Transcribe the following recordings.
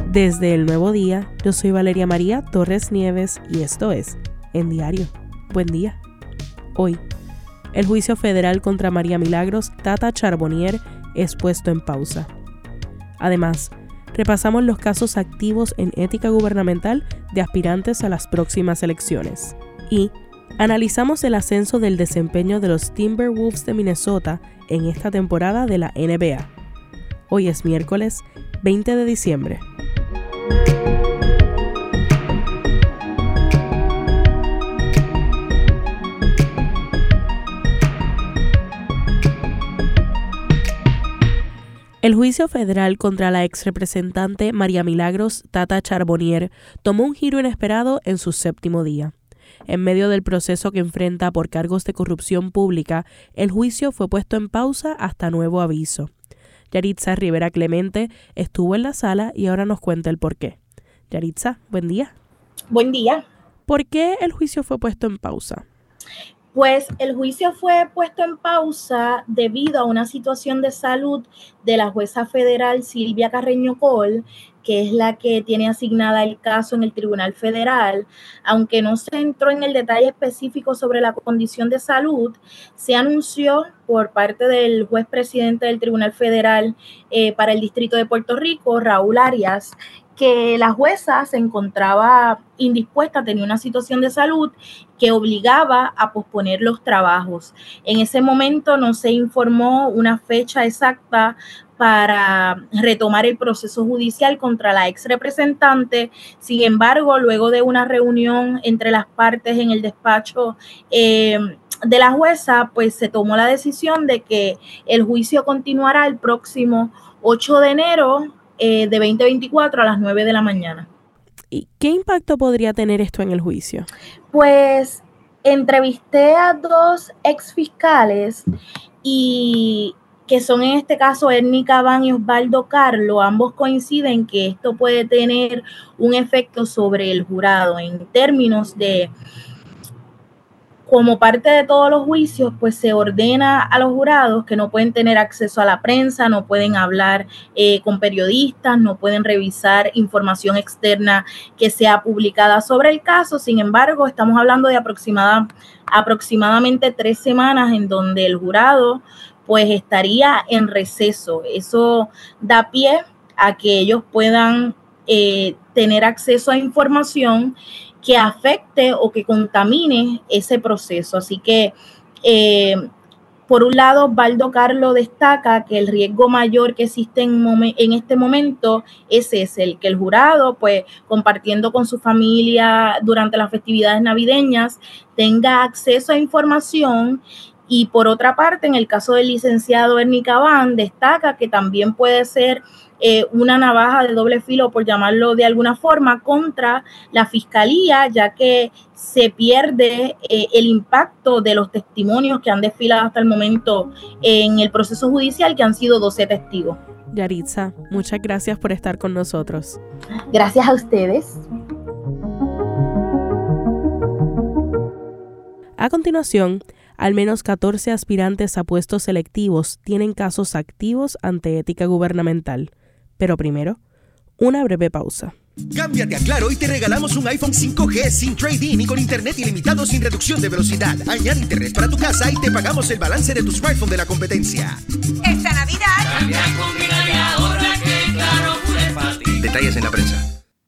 Desde El Nuevo Día, yo soy Valeria María Torres Nieves y esto es En Diario. Buen día. Hoy, el juicio federal contra María Milagros Tata Charbonnier es puesto en pausa. Además, repasamos los casos activos en ética gubernamental de aspirantes a las próximas elecciones. Y analizamos el ascenso del desempeño de los Timberwolves de Minnesota en esta temporada de la NBA. Hoy es miércoles 20 de diciembre. El juicio federal contra la exrepresentante María Milagros Tata Charbonnier tomó un giro inesperado en su séptimo día. En medio del proceso que enfrenta por cargos de corrupción pública, el juicio fue puesto en pausa hasta nuevo aviso. Yaritza Rivera Clemente estuvo en la sala y ahora nos cuenta el porqué. Yaritza, buen día. Buen día. ¿Por qué el juicio fue puesto en pausa? Pues el juicio fue puesto en pausa debido a una situación de salud de la jueza federal Silvia Carreño Coll, que es la que tiene asignada el caso en el Tribunal Federal. Aunque no se entró en el detalle específico sobre la condición de salud, se anunció por parte del juez presidente del Tribunal Federal para el Distrito de Puerto Rico, Raúl Arias, que la jueza se encontraba indispuesta, tenía una situación de salud que obligaba a posponer los trabajos. En ese momento no se informó una fecha exacta para retomar el proceso judicial contra la ex representante. Sin embargo, luego de una reunión entre las partes en el despacho de la jueza, pues se tomó la decisión de que el juicio continuará el próximo 8 de enero de 2024 a las 9 de la mañana. ¿Y qué impacto podría tener esto en el juicio? Pues entrevisté a dos exfiscales y que son en este caso Ernie Cabán y Osvaldo Carlo. Ambos coinciden que esto puede tener un efecto sobre el jurado en términos de, como parte de todos los juicios, pues se ordena a los jurados que no pueden tener acceso a la prensa, no pueden hablar con periodistas, no pueden revisar información externa que sea publicada sobre el caso. Sin embargo, estamos hablando de aproximadamente 3 semanas en donde el jurado pues estaría en receso. Eso da pie a que ellos puedan tener acceso a información que afecte o que contamine ese proceso. Así que, por un lado, Osvaldo Carlo destaca que el riesgo mayor que existe en este momento es el que el jurado, pues, compartiendo con su familia durante las festividades navideñas, tenga acceso a información. Y por otra parte, en el caso del licenciado Ernie Cabán, destaca que también puede ser una navaja de doble filo, por llamarlo de alguna forma, contra la fiscalía, ya que se pierde el impacto de los testimonios que han desfilado hasta el momento en el proceso judicial, que han sido 12 testigos. Yaritza, muchas gracias por estar con nosotros. Gracias a ustedes. A continuación, al menos 14 aspirantes a puestos selectivos tienen casos activos ante ética gubernamental. Pero primero, una breve pausa. Cámbiate a Claro y te regalamos un iPhone 5G sin trade-in y con internet ilimitado sin reducción de velocidad. Añade internet para tu casa y te pagamos el balance de tu smartphone de la competencia. Esta Navidad, cambia, combina y ahorra que Claro es para ti. Detalles en la prensa.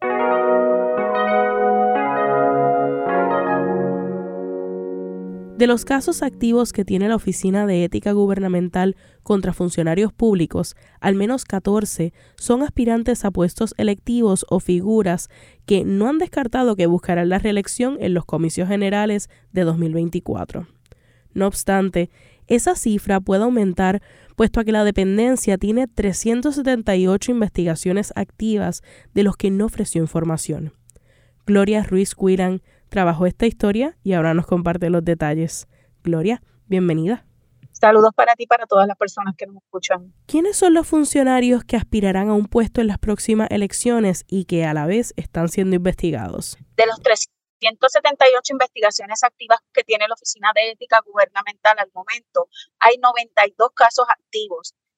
De los casos activos que tiene la Oficina de Ética Gubernamental contra funcionarios públicos, al menos 14 son aspirantes a puestos electivos o figuras que no han descartado que buscarán la reelección en los comicios generales de 2024. No obstante, esa cifra puede aumentar puesto a que la dependencia tiene 378 investigaciones activas de los que no ofreció información. Gloria Ruiz Cuirán trabajó esta historia y ahora nos comparte los detalles. Gloria, bienvenida. Saludos para ti y para todas las personas que nos escuchan. ¿Quiénes son los funcionarios que aspirarán a un puesto en las próximas elecciones y que a la vez están siendo investigados? De los 378 investigaciones activas que tiene la Oficina de Ética Gubernamental al momento, hay 92 casos activos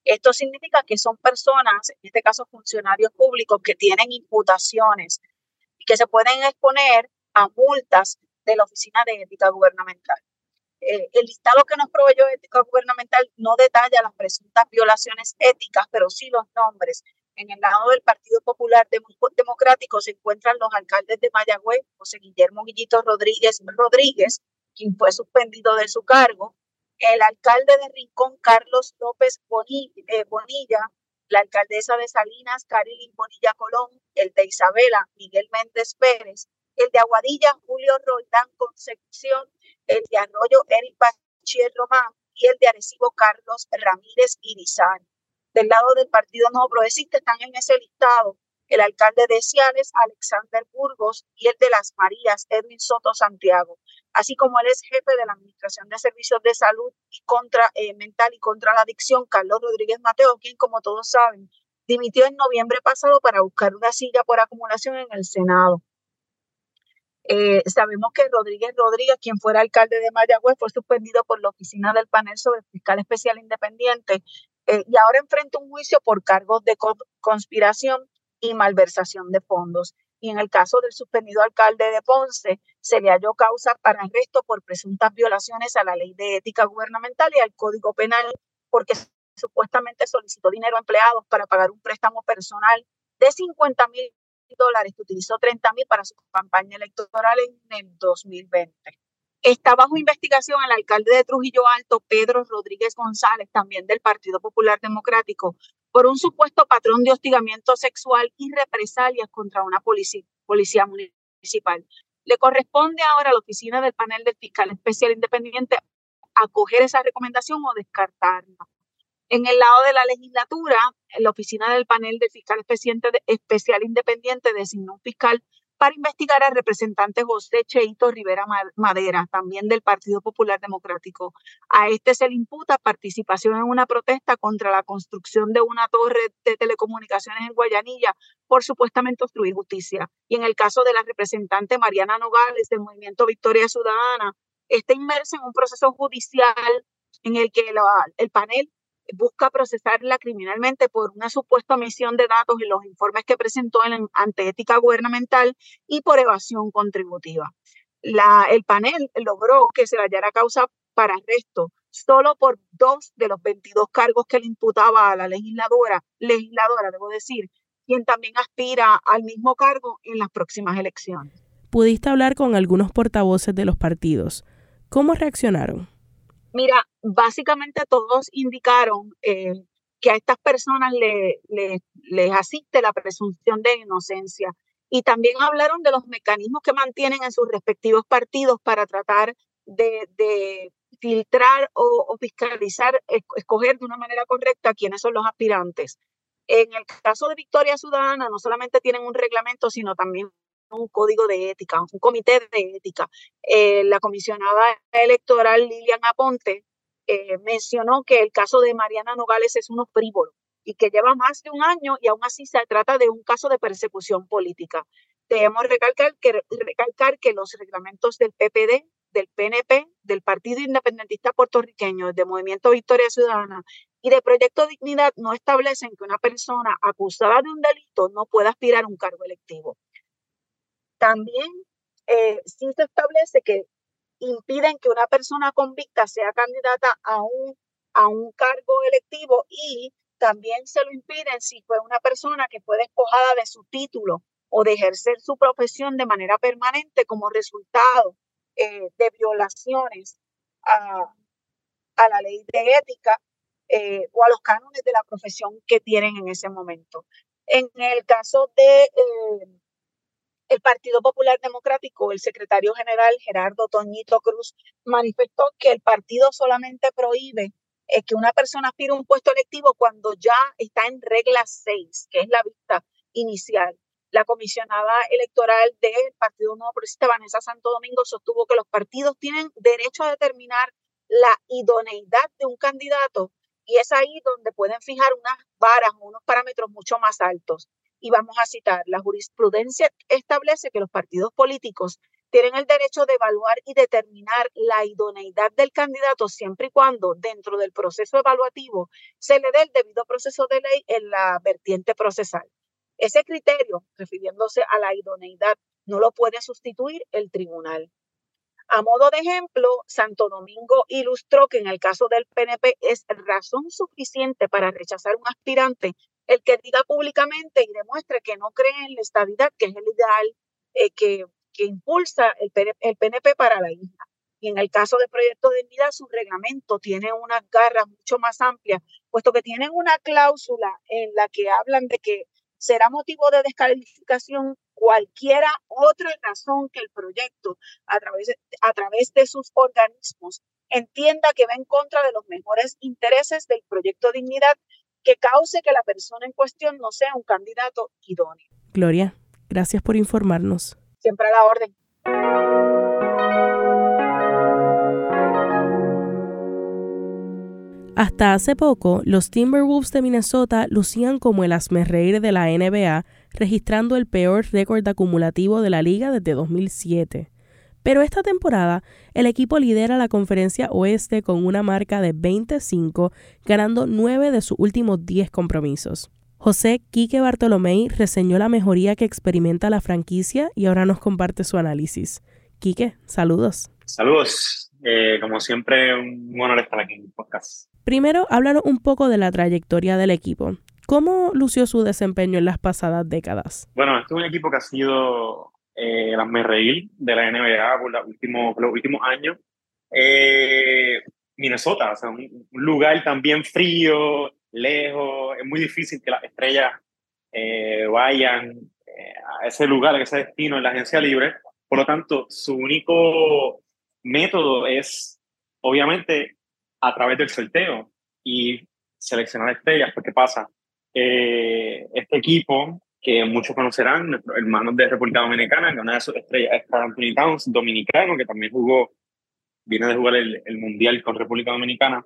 Esto significa que son personas, en este caso funcionarios públicos, que tienen imputaciones y que se pueden exponer a multas de la Oficina de Ética Gubernamental. El listado que nos proveyó Ética Gubernamental no detalla las presuntas violaciones éticas, pero sí los nombres. En el lado del Partido Popular Democrático se encuentran los alcaldes de Mayagüez, José Guillermo Guillito Rodríguez, quien fue suspendido de su cargo, el alcalde de Rincón, Carlos López Bonilla, la alcaldesa de Salinas, Carilyn Bonilla Colón, el de Isabela, Miguel Méndez Pérez, el de Aguadilla, Julio Roldán Concepción, el de Arroyo, Eric Bachier Román, y el de Arecibo, Carlos Ramírez Irizarry. Del lado del Partido Nuevo Progresista están en ese listado el alcalde de Ciales, Alexander Burgos, y el de Las Marías, Edwin Soto Santiago, así como el ex jefe de la Administración de Servicios de Salud Mental y contra la Adicción, Carlos Rodríguez Mateo, quien, como todos saben, dimitió en noviembre pasado para buscar una silla por acumulación en el Senado. Sabemos que Rodríguez, quien fuera alcalde de Mayagüez, fue suspendido por la Oficina del Panel sobre el Fiscal Especial Independiente y ahora enfrenta un juicio por cargos de conspiración y malversación de fondos. Y en el caso del suspendido alcalde de Ponce, se le halló causa para arresto por presuntas violaciones a la Ley de Ética Gubernamental y al Código Penal, porque supuestamente solicitó dinero a empleados para pagar un préstamo personal de $50,000, que utilizó $30,000 para su campaña electoral en el 2020. Está bajo investigación el alcalde de Trujillo Alto, Pedro Rodríguez González, también del Partido Popular Democrático, por un supuesto patrón de hostigamiento sexual y represalias contra una policía municipal. Le corresponde ahora a la Oficina del Panel del Fiscal Especial Independiente acoger esa recomendación o descartarla. En el lado de la legislatura, la Oficina del Panel del Fiscal Especial Independiente designó un fiscal para investigar al representante José Cheito Rivera Madera, también del Partido Popular Democrático. A este se le imputa participación en una protesta contra la construcción de una torre de telecomunicaciones en Guayanilla por supuestamente obstruir justicia. Y en el caso de la representante Mariana Nogales del Movimiento Victoria Ciudadana, está inmersa en un proceso judicial en el que el panel busca procesarla criminalmente por una supuesta omisión de datos en los informes que presentó ante Ética Gubernamental y por evasión contributiva. El panel logró que se le hallara causa para arresto solo por 2 de los 22 cargos que le imputaba a la legisladora, debo decir, quien también aspira al mismo cargo en las próximas elecciones. Pudiste hablar con algunos portavoces de los partidos. ¿Cómo reaccionaron? Mira, básicamente todos indicaron que a estas personas les asiste la presunción de inocencia y también hablaron de los mecanismos que mantienen en sus respectivos partidos para tratar de filtrar o fiscalizar, escoger de una manera correcta quiénes son los aspirantes. En el caso de Victoria Ciudadana, no solamente tienen un reglamento, sino también un código de ética, un comité de ética. La comisionada electoral Lilian Aponte mencionó que el caso de Mariana Nogales es uno frívolo y que lleva más de un año y aún así se trata de un caso de persecución política. Debemos recalcar que los reglamentos del PPD, del PNP, del Partido Independentista Puertorriqueño, del Movimiento Victoria Ciudadana y de Proyecto Dignidad no establecen que una persona acusada de un delito no pueda aspirar a un cargo electivo. También sí se establece que impiden que una persona convicta sea candidata a un cargo electivo y también se lo impiden si fue una persona que fue despojada de su título o de ejercer su profesión de manera permanente como resultado de violaciones a la ley de ética o a los cánones de la profesión que tienen en ese momento. En el caso de el Partido Popular Democrático, el secretario general Gerardo Toñito Cruz manifestó que el partido solamente prohíbe que una persona aspire a un puesto electivo cuando ya está en regla 6, que es la vista inicial. La comisionada electoral del Partido Nuevo Progresista, Vanessa Santo Domingo, sostuvo que los partidos tienen derecho a determinar la idoneidad de un candidato y es ahí donde pueden fijar unas varas o unos parámetros mucho más altos. Y vamos a citar, la jurisprudencia establece que los partidos políticos tienen el derecho de evaluar y determinar la idoneidad del candidato siempre y cuando dentro del proceso evaluativo se le dé el debido proceso de ley en la vertiente procesal. Ese criterio, refiriéndose a la idoneidad, no lo puede sustituir el tribunal. A modo de ejemplo, Santo Domingo ilustró que en el caso del PNP es razón suficiente para rechazar un aspirante el que diga públicamente y demuestre que no cree en la estabilidad, que es el ideal que impulsa el PNP para la isla. Y en el caso del Proyecto de Dignidad, su reglamento tiene unas garras mucho más amplias, puesto que tienen una cláusula en la que hablan de que será motivo de descalificación cualquiera otra razón que el proyecto, a través de sus organismos, entienda que va en contra de los mejores intereses del Proyecto de Dignidad, que cause que la persona en cuestión no sea un candidato idóneo. Gloria, gracias por informarnos. Siempre a la orden. Hasta hace poco, los Timberwolves de Minnesota lucían como el hazmerreír de la NBA, registrando el peor récord acumulativo de la liga desde 2007. Pero esta temporada, el equipo lidera la Conferencia Oeste con una marca de 25, ganando 9 de sus últimos 10 compromisos. José Quique Bartolomé reseñó la mejoría que experimenta la franquicia y ahora nos comparte su análisis. Quique, saludos. Saludos. Como siempre, un honor estar aquí en el podcast. Primero, háblanos un poco de la trayectoria del equipo. ¿Cómo lució su desempeño en las pasadas décadas? Bueno, este es un equipo que ha sido el hazmerreír de la NBA por los últimos años. Minnesota, o sea, un lugar también frío, lejos. Es muy difícil que las estrellas vayan a ese lugar, a ese destino en la agencia libre. Por lo tanto, su único método es, obviamente, a través del sorteo y seleccionar estrellas. Porque pasa, este equipo, que muchos conocerán, nuestros hermanos de República Dominicana, que una de sus estrellas es Karl Anthony Towns, dominicano, que también viene de jugar el Mundial con República Dominicana.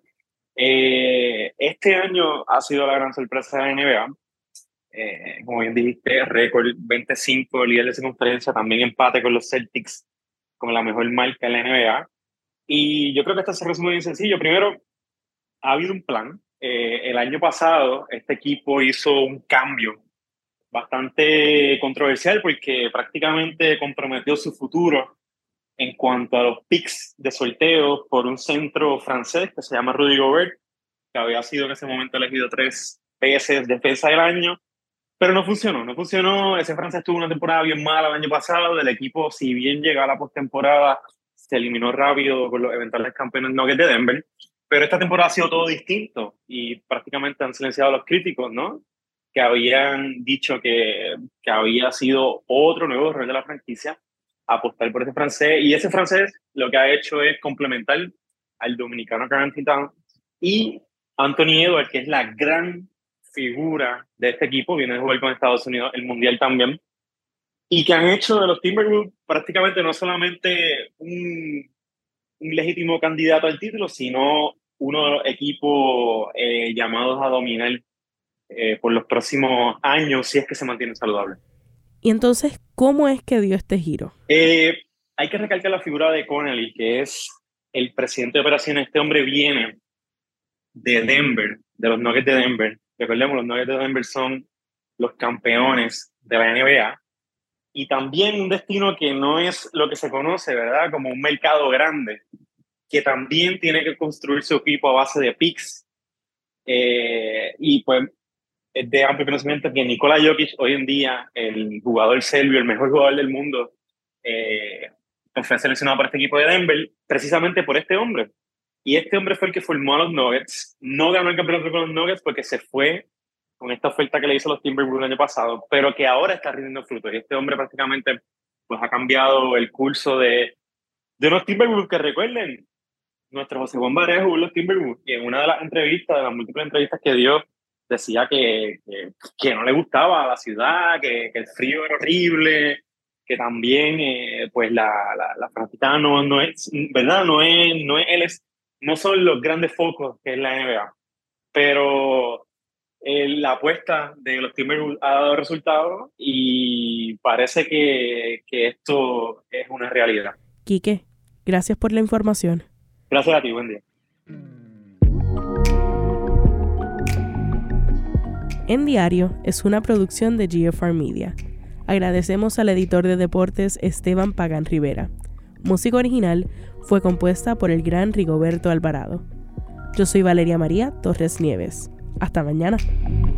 Este año ha sido la gran sorpresa de la NBA. Como bien dijiste, récord 25, líder de esa conferencia, también empate con los Celtics, con la mejor marca en la NBA. Y yo creo que esto se resume bien sencillo. Primero, ha habido un plan. El año pasado, este equipo hizo un cambio bastante controversial porque prácticamente comprometió su futuro en cuanto a los picks de sorteo por un centro francés que se llama Rudy Gobert, que había sido en ese momento elegido 3 veces defensa del año, pero no funcionó. Ese francés tuvo una temporada bien mala el año pasado. El equipo, si bien llegó a la postemporada, se eliminó rápido con los eventuales campeones Nuggets de Denver, pero esta temporada ha sido todo distinto y prácticamente han silenciado a los críticos, ¿no? Que habían dicho que había sido otro nuevo error de la franquicia apostar por ese francés, y ese francés lo que ha hecho es complementar al dominicano Karl Anthony Towns y Anthony Edwards, que es la gran figura de este equipo, viene de jugar con Estados Unidos el Mundial también, y que han hecho de los Timberwolves prácticamente no solamente un legítimo candidato al título, sino uno de los equipos llamados a dominar por los próximos años, si es que se mantiene saludable. Y entonces, ¿cómo es que dio este giro? Hay que recalcar la figura de Connelly, que es el presidente de operaciones. Este hombre viene de Denver, de los Nuggets de Denver. Recordemos, los Nuggets de Denver son los campeones de la NBA. Y también un destino que no es lo que se conoce, ¿verdad? Como un mercado grande, que también tiene que construir su equipo a base de picks. Y pues es de amplio conocimiento que Nikola Jokic, hoy en día, el jugador serbio, el mejor jugador del mundo, fue seleccionado para este equipo de Denver precisamente por este hombre. Y este hombre fue el que formó a los Nuggets. No ganó el campeonato con los Nuggets porque se fue con esta oferta que le hizo a los Timberwolves el año pasado, pero que ahora está rindiendo frutos. Y este hombre prácticamente pues, ha cambiado el curso de unos Timberwolves que, recuerden, nuestro José Juan Barea jugó en los Timberwolves, y en una de las entrevistas, de las múltiples entrevistas que dio, decía que no le gustaba la ciudad, que el frío era horrible, que también pues la fanaticada no es, ¿verdad? No son los grandes focos que es la NBA. Pero la apuesta de los Timberwolves ha dado resultados y parece que esto es una realidad. Quique, gracias por la información. Gracias a ti, buen día. En Diario es una producción de GFR Media. Agradecemos al editor de deportes Esteban Pagán Rivera. Música original fue compuesta por el gran Rigoberto Alvarado. Yo soy Valeria María Torres Nieves. Hasta mañana.